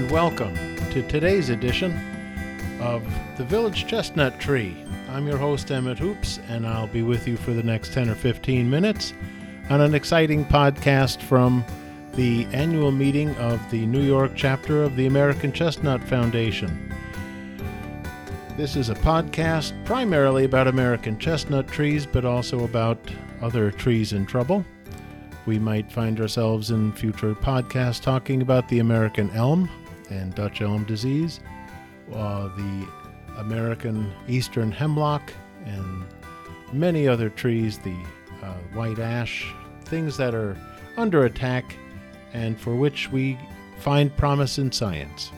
welcome to today's edition of the Village Chestnut Tree. I'm your host, Emmett Hoops, and I'll be with you for the next 10 or 15 minutes on an exciting podcast from the annual meeting of the New York chapter of the American Chestnut Foundation. This is a podcast primarily about American chestnut trees, but also about other trees in trouble. We might find ourselves in future podcasts talking about the American elm and Dutch elm disease, the American eastern hemlock, and many other trees, the white ash, things that are under attack and for which we find promise in science.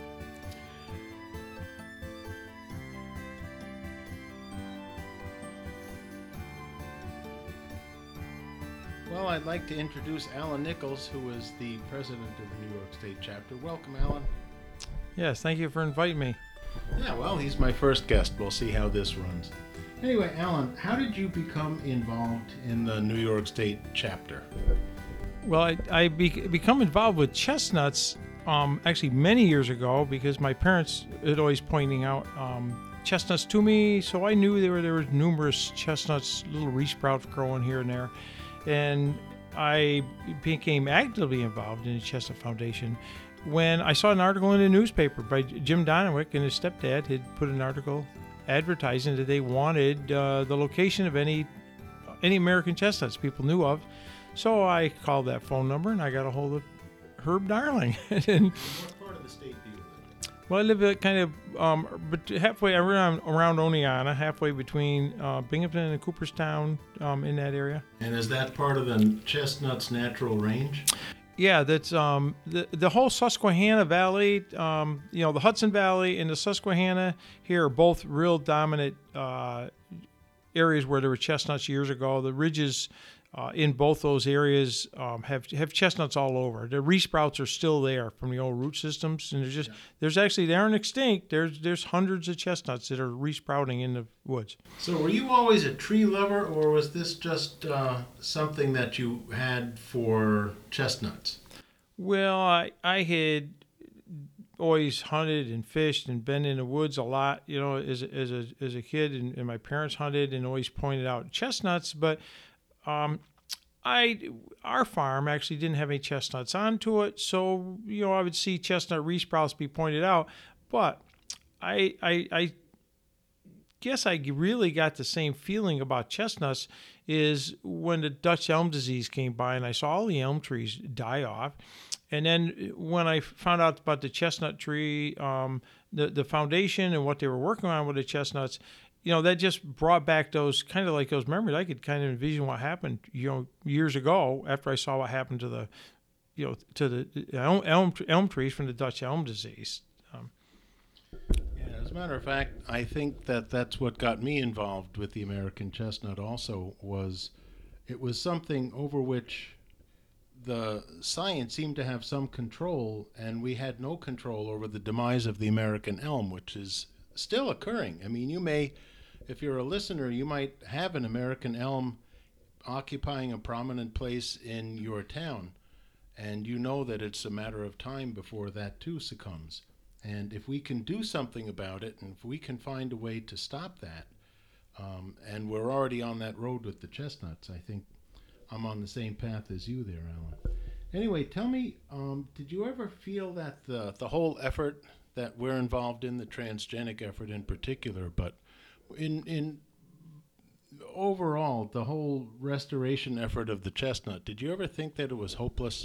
Well, I'd like to introduce Alan Nichols, who is the president of the New York State chapter. Welcome, Alan. Yes, thank you for inviting me. Yeah, well, he's my first guest. We'll see how this runs. Anyway, Alan, how did you become involved in the New York State chapter? Well, I become involved with chestnuts actually many years ago because my parents had always pointing out chestnuts to me, so I knew there were numerous chestnuts, little resprouts growing here and there. And I became actively involved in the Chestnut Foundation when I saw an article in the newspaper by Jim Donnewick, and his stepdad had put an article advertising that they wanted the location of any American chestnuts people knew of. So I called that phone number and I got a hold of Herb Darling. And what part of the state do you live in? Well, I live kind of halfway around Oneonta, halfway between Binghamton and Cooperstown, in that area. And is that part of the chestnut's natural range? Yeah, that's the whole Susquehanna Valley, the Hudson Valley and the Susquehanna here are both real dominant areas where there were chestnuts years ago. The ridges in both those areas have chestnuts all over. The resprouts are still there from the old root systems, and they aren't extinct. There's hundreds of chestnuts that are resprouting in the woods. So were you always a tree lover, or was this just something that you had for chestnuts? Well, I had always hunted and fished and been in the woods a lot, as a kid, and my parents hunted and always pointed out chestnuts, but our farm actually didn't have any chestnuts onto it, so I would see chestnut resprouts be pointed out, but I guess I really got the same feeling about chestnuts is when the Dutch elm disease came by and I saw all the elm trees die off. And then when I found out about the chestnut tree, the foundation and what they were working on with the chestnuts, that just brought back those memories. I could kind of envision what happened, years ago after I saw what happened to the elm trees from the Dutch elm disease. As a matter of fact, I think that's what got me involved with the American chestnut also it was something over which the science seemed to have some control, and we had no control over the demise of the American elm, which is still occurring. I mean, if you're a listener, you might have an American elm occupying a prominent place in your town, and you know that it's a matter of time before that too succumbs. And if we can do something about it, and if we can find a way to stop that, and we're already on that road with the chestnuts, I think I'm on the same path as you there, Alan. Anyway, tell me, did you ever feel that the whole effort that we're involved in, the transgenic effort in particular, but in overall, the whole restoration effort of the chestnut, did you ever think that it was hopeless?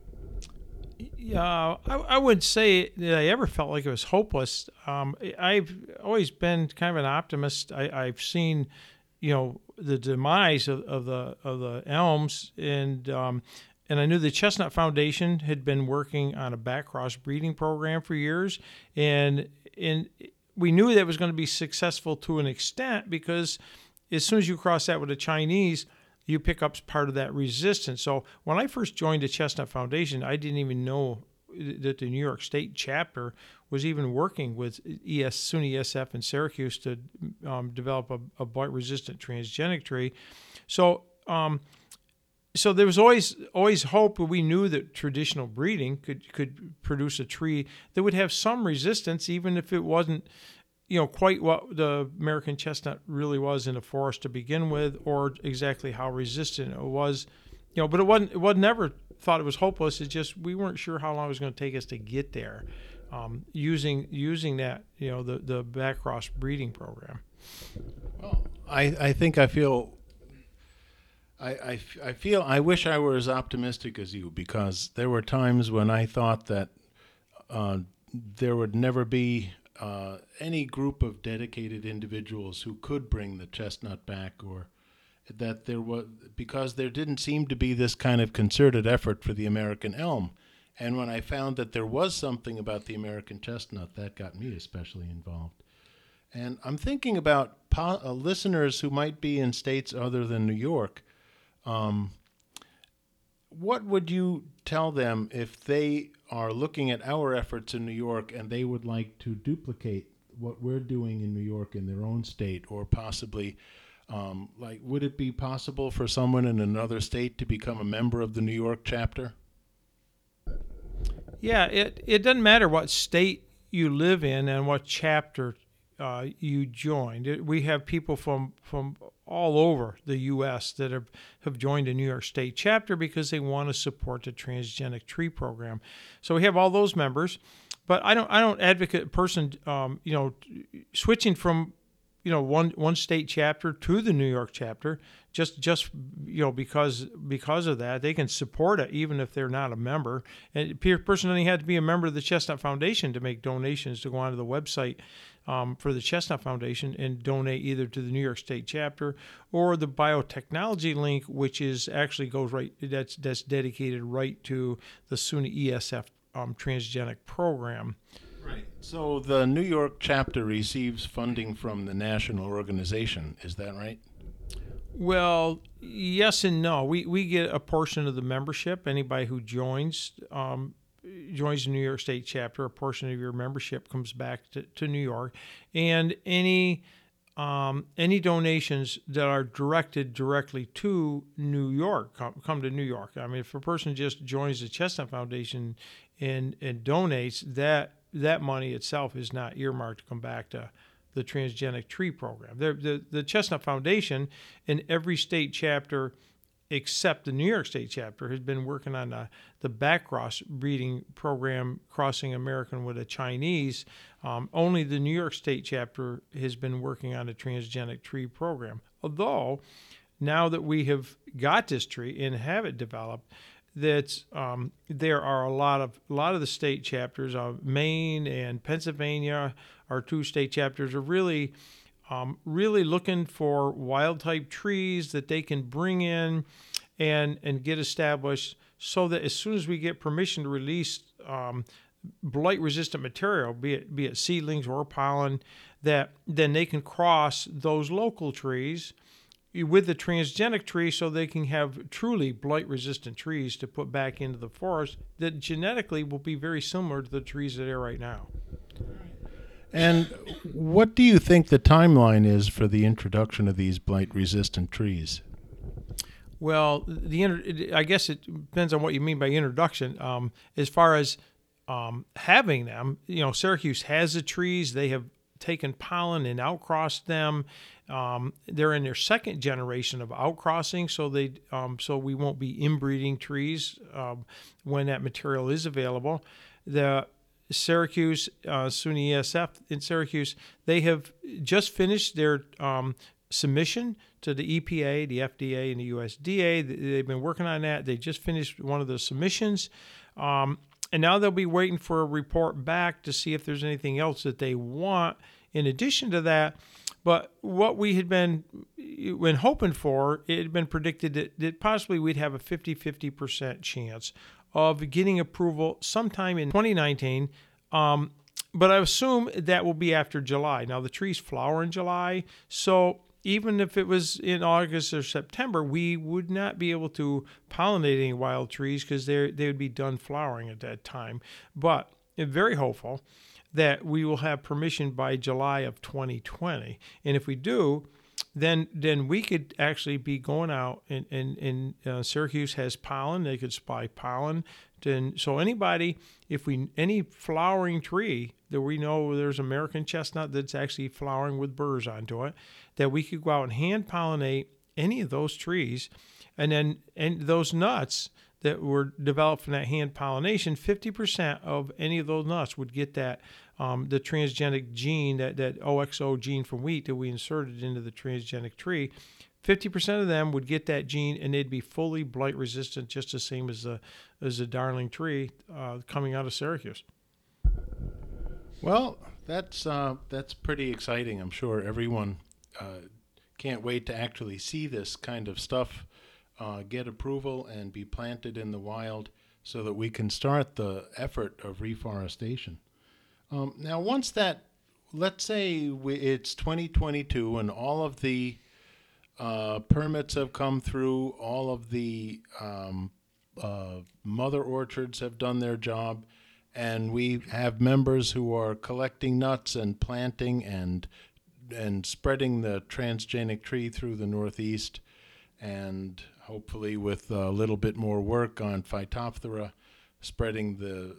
Yeah, I wouldn't say that I ever felt like it was hopeless. I've always been kind of an optimist. I've seen, the demise of the elms, and I knew the Chestnut Foundation had been working on a backcross breeding program for years, and we knew that it was going to be successful to an extent because as soon as you cross that with the Chinese, you pick up part of that resistance. So when I first joined the Chestnut Foundation, I didn't even know that the New York State chapter was even working with SUNY ESF in Syracuse to develop a blight-resistant transgenic tree. So so there was always hope. We knew that traditional breeding could produce a tree that would have some resistance, even if it wasn't, quite what the American chestnut really was in a forest to begin with, or exactly how resistant it was. But it wasn't. It was never thought it was hopeless. It's just we weren't sure how long it was going to take us to get there, using that the backcross breeding program. Well, I think I feel. I feel I wish I were as optimistic as you, because there were times when I thought that there would never be any group of dedicated individuals who could bring the chestnut back, or that there was, because there didn't seem to be this kind of concerted effort for the American elm. And when I found that there was something about the American chestnut, that got me especially involved. And I'm thinking about listeners who might be in states other than New York. What would you tell them if they are looking at our efforts in New York and they would like to duplicate what we're doing in New York in their own state, or possibly, would it be possible for someone in another state to become a member of the New York chapter? Yeah, it doesn't matter what state you live in and what chapter you joined. We have people from all over the U.S. that have joined a New York State chapter because they want to support the transgenic tree program. So we have all those members, but I don't advocate a person switching from one state chapter to the New York chapter just because of that. They can support it even if they're not a member. And a person doesn't have to be a member of the Chestnut Foundation to make donations, to go onto the website for the Chestnut Foundation and donate either to the New York State chapter or the biotechnology link, which is actually goes right, that's dedicated right to the SUNY ESF transgenic program. Right. So the New York chapter receives funding from the national organization. Is that right? Well, yes and no. We get a portion of the membership. Anybody who joins the New York State chapter, a portion of your membership comes back to New York, and any donations that are directed directly to New York come to New York. I mean, if a person just joins the Chestnut Foundation and donates, that money itself is not earmarked to come back to the transgenic tree program. The Chestnut Foundation in every state chapter except the New York State chapter has been working on the backcross breeding program, crossing American with a Chinese. Only the New York State chapter has been working on a transgenic tree program. Although, now that we have got this tree and have it developed, that there are a lot of the state chapters, Maine and Pennsylvania, our two state chapters, are really looking for wild type trees that they can bring in and get established, so that as soon as we get permission to release blight resistant material, be it seedlings or pollen, that then they can cross those local trees with the transgenic tree, so they can have truly blight resistant trees to put back into the forest that genetically will be very similar to the trees that are right now. And what do you think the timeline is for the introduction of these blight-resistant trees? Well, I guess it depends on what you mean by introduction. As far as having them, Syracuse has the trees. They have taken pollen and outcrossed them. They're in their second generation of outcrossing, so we won't be inbreeding trees when that material is available. The Syracuse, SUNY ESF in Syracuse, they have just finished their submission to the EPA, the FDA, and the USDA. They've been working on that. They just finished one of the submissions. And now they'll be waiting for a report back to see if there's anything else that they want in addition to that. But what we had been when hoping for, it had been predicted that possibly we'd have a 50% chance of getting approval sometime in 2019. But I assume that will be after July. Now, the trees flower in July, so even if it was in August or September, we would not be able to pollinate any wild trees because they would be done flowering at that time. But I'm very hopeful that we will have permission by July of 2020. And if we do, then we could actually be going out and Syracuse has pollen. They could supply pollen. So anybody, any flowering tree that we know there's American chestnut that's actually flowering with burrs onto it, that we could go out and hand pollinate any of those trees, and those nuts that were developed from that hand pollination, 50% of any of those nuts would get that the transgenic gene, that OXO gene from wheat that we inserted into the transgenic tree. 50% of them would get that gene, and they'd be fully blight resistant, just the same as the darling tree coming out of Syracuse. Well, that's pretty exciting. I'm sure everyone can't wait to actually see this kind of stuff get approval and be planted in the wild, so that we can start the effort of reforestation. Now, once that, let's say it's 2022 and all of the permits have come through, all of the mother orchards have done their job, and we have members who are collecting nuts and planting and spreading the transgenic tree through the Northeast, and hopefully with a little bit more work on Phytophthora, spreading the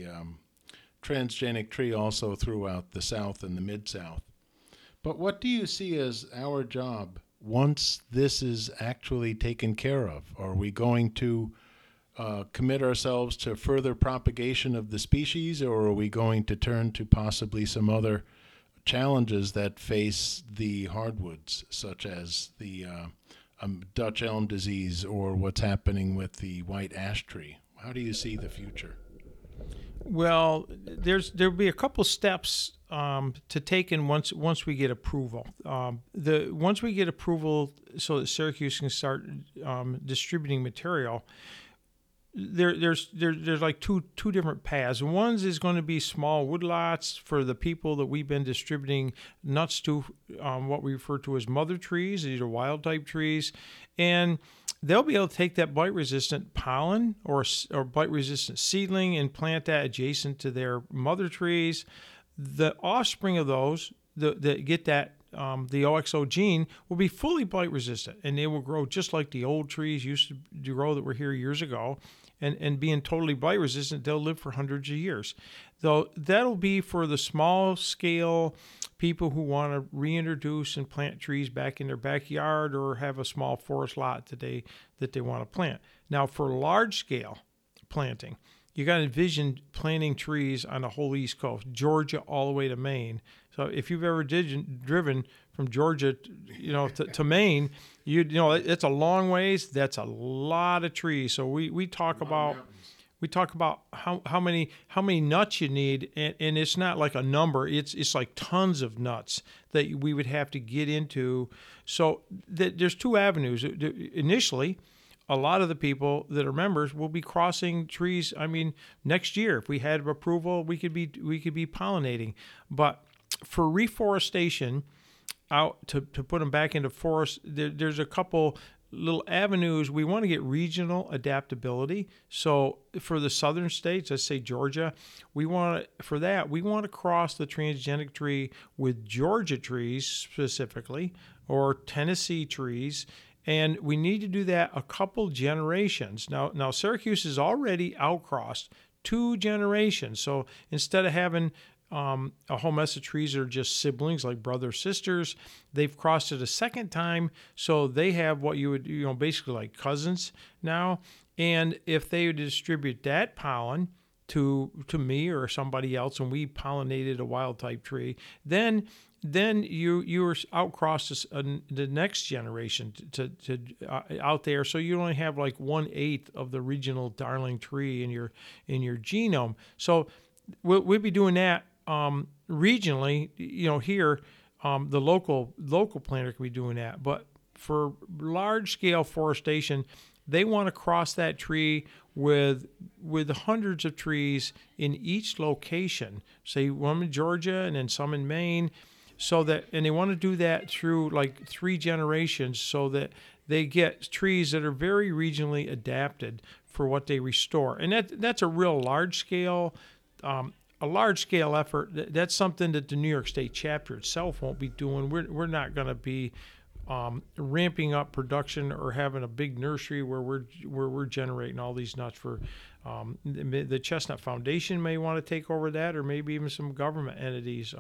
transgenic tree also throughout the South and the Mid-South. But what do you see as our job once this is actually taken care of? Are we going to commit ourselves to further propagation of the species, or are we going to turn to possibly some other challenges that face the hardwoods, such as the Dutch elm disease or what's happening with the white ash tree? How do you see the future? Well, there'll be a couple steps to take in once we get approval. Once we get approval, so that Syracuse can start distributing material, there's like two different paths. One is going to be small woodlots for the people that we've been distributing nuts to, what we refer to as mother trees. These are wild type trees, and they'll be able to take that blight resistant pollen or blight resistant seedling and plant that adjacent to their mother trees. The offspring of those that get that the OXO gene will be fully blight resistant, and they will grow just like the old trees used to grow that were here years ago. And being totally blight resistant, they'll live for hundreds of years. Though that'll be for the small scale people who want to reintroduce and plant trees back in their backyard, or have a small forest lot that they want to plant. Now, for large scale planting, you got to envision planting trees on the whole East Coast, Georgia all the way to Maine. So if you've ever driven from Georgia, to Maine, it's a long ways. That's a lot of trees. So we talk about how many nuts you need, and it's not like a number. It's like tons of nuts that we would have to get into. So there's two avenues. Initially, a lot of the people that are members will be crossing trees. I mean, next year, if we had approval, we could be pollinating. But for reforestation, out to put them back into forest, there's a couple little avenues. We want to get regional adaptability. So for the southern states, let's say Georgia, we want to cross the transgenic tree with Georgia trees specifically, or Tennessee trees. And we need to do that a couple generations. Now Syracuse has already outcrossed 2 generations. So instead of having a whole mess of trees that are just siblings, like brother sisters, they've crossed it a second time. So they have what you would, basically like cousins now. And if they distribute that pollen to me or somebody else, and we pollinated a wild type tree, then you are outcrossed the next generation to out there. So you only have like 1/8 of the regional darling tree in your genome. So we'll be doing that regionally. Here the local planter can be doing that. But for large scale forestation, they want to cross that tree with hundreds of trees in each location. Say one in Georgia and then some in Maine. And they want to do that through like 3 generations, so that they get trees that are very regionally adapted for what they restore. And that's a real large scale effort. That's something that the New York State chapter itself won't be doing. We're not going to be ramping up production or having a big nursery where we're generating all these nuts for the Chestnut Foundation may want to take over that, or maybe even some government entities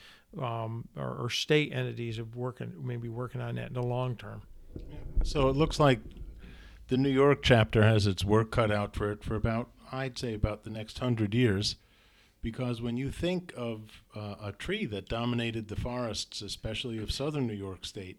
or state entities of working on that in the long term. So it looks like the New York chapter has its work cut out for it for about, I'd say, about the next 100 years. Because when you think of a tree that dominated the forests, especially of southern New York State,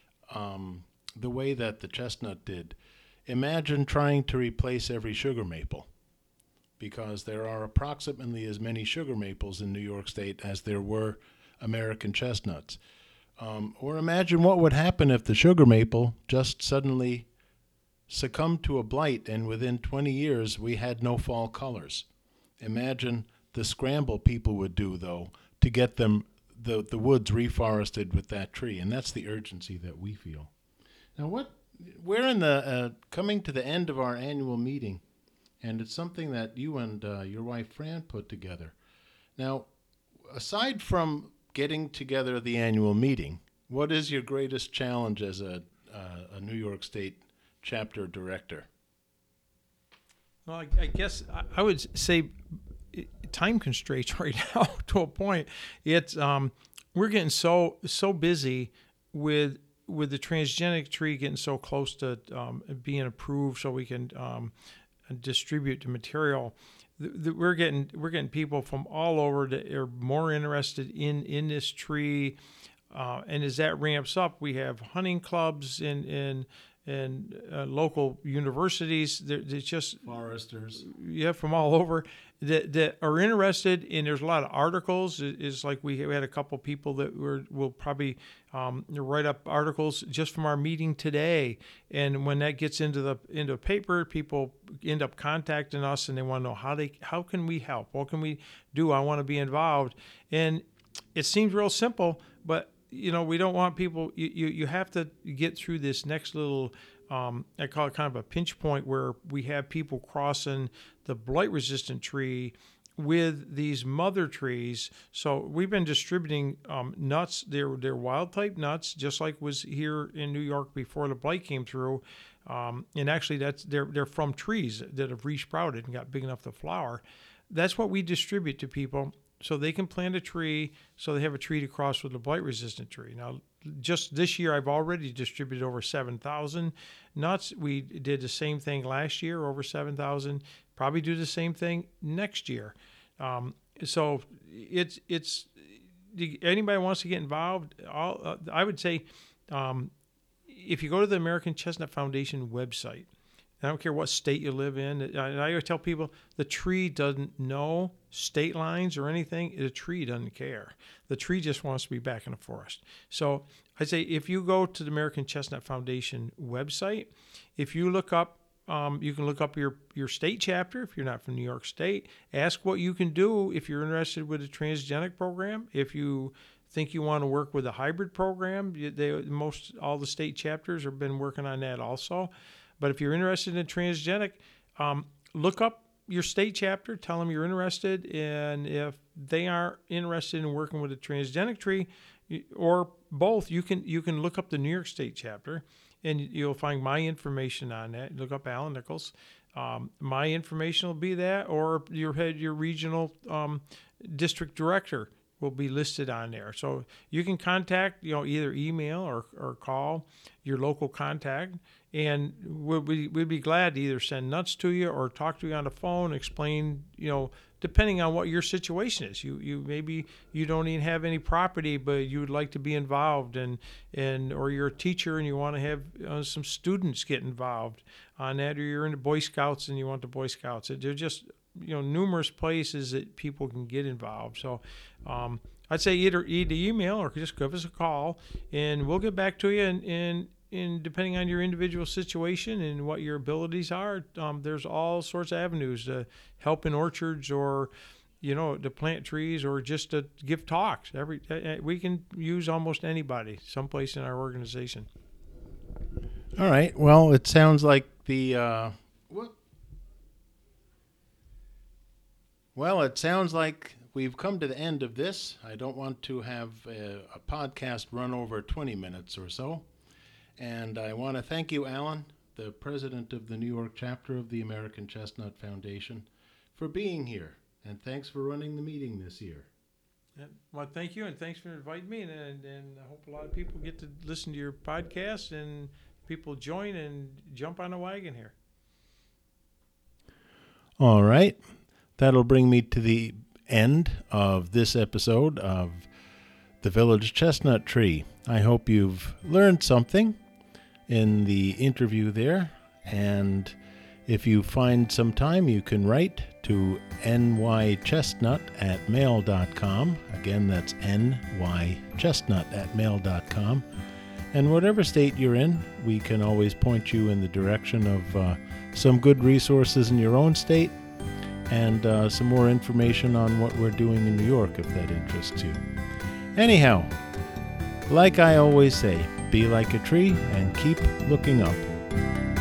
the way that the chestnut did, imagine trying to replace every sugar maple. Because there are approximately as many sugar maples in New York State as there were American chestnuts. Or imagine what would happen if the sugar maple just suddenly succumbed to a blight and within 20 years we had no fall colors. Imagine the scramble people would do, though, to get them the woods reforested with that tree, and that's the urgency that we feel. Now, we're in the coming to the end of our annual meeting, and it's something that you and your wife Fran put together. Now, aside from getting together the annual meeting, what is your greatest challenge as a New York State chapter director? Well, I guess I would say time constraints right now to a point. It's we're getting so busy with the transgenic tree getting so close to being approved, so we can distribute the material. We're getting people from all over that are more interested in this tree, and as that ramps up, we have hunting clubs in local universities. There's just Foresters. Yeah, from all over that are interested, and there's a lot of articles. It's like we had a couple people that will probably write up articles just from our meeting today, and when that gets into paper, people end up contacting us and they want to know how can we help, what can we do, I want to be involved. And it seems real simple, but we don't want people. You have to get through this next little. I call it kind of a pinch point where we have people crossing the blight-resistant tree with these mother trees. So we've been distributing nuts. They're wild-type nuts, just like was here in New York before the blight came through. And actually, they're from trees that have resprouted and got big enough to flower. That's what we distribute to people, so they can plant a tree, so they have a tree to cross with a blight-resistant tree. Now, just this year, I've already distributed over 7,000 nuts. We did the same thing last year, over 7,000. Probably do the same thing next year. So it's anybody wants to get involved. I would say if you go to the American Chestnut Foundation website, I don't care what state you live in. And I always tell people the tree doesn't know state lines or anything. The tree doesn't care. The tree just wants to be back in the forest. So I say if you go to the American Chestnut Foundation website, if you look up, you can look up your state chapter if you're not from New York State. Ask what you can do if you're interested with a transgenic program. If you think you want to work with a hybrid program, all the state chapters have been working on that also. But if you're interested in transgenic, look up your state chapter, tell them you're interested, and if they are interested in working with a transgenic tree or both, you can look up the New York State chapter, and you'll find my information on that. Look up Alan Nichols. My information will be that, or your regional district director will be listed on there. So you can contact, either email or call your local contact, and we'd be glad to either send nuts to you or talk to you on the phone, explain, depending on what your situation is. You maybe you don't even have any property, but you would like to be involved, or you're a teacher and you want to have some students get involved on that, or you're into Boy Scouts and you want the Boy Scouts. They're just numerous places that people can get involved. So I'd say either email or just give us a call, and we'll get back to you. And depending on your individual situation and what your abilities are, there's all sorts of avenues to help in orchards, or to plant trees, or just to give talks. We can use almost anybody someplace in our organization. All right. Well, it sounds like it sounds like we've come to the end of this. I don't want to have a podcast run over 20 minutes or so. And I want to thank you, Alan, the president of the New York chapter of the American Chestnut Foundation, for being here. And thanks for running the meeting this year. Yeah. Well, thank you, and thanks for inviting me. And I hope a lot of people get to listen to your podcast and people join and jump on the wagon here. All right. That'll bring me to the end of this episode of The Village Chestnut Tree. I hope you've learned something in the interview there. And if you find some time, you can write to nychestnut@mail.com. Again, that's nychestnut@mail.com. And whatever state you're in, we can always point you in the direction of some good resources in your own state and some more information on what we're doing in New York if that interests you. Anyhow, like I always say, be like a tree and keep looking up.